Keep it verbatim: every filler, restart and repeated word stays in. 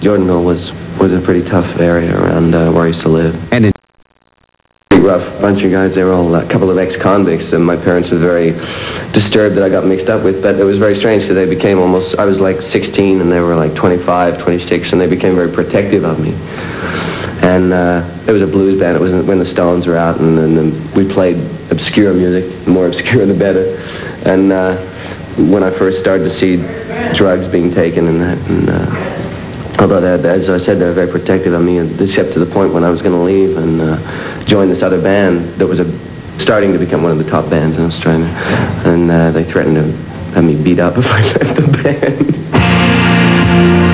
Jordanville was, was a pretty tough area around uh, where I used to live. And it Pretty rough bunch of guys. They were all a couple of ex-convicts, and my parents were very disturbed that I got mixed up with, but it was very strange because they became almost, I was like sixteen and they were like twenty-five, twenty-six, and they became very protective of me. And uh, it was a blues band. It was when the Stones were out, and then we played obscure music. The more obscure, the better. And uh, when I first started to see drugs being taken and that, and uh, although they, as I said, they were very protective of me, and this kept to the point when I was going to leave and uh, join this other band that was a, starting to become one of the top bands in Australia, and uh, they threatened to have me beat up if I left the band.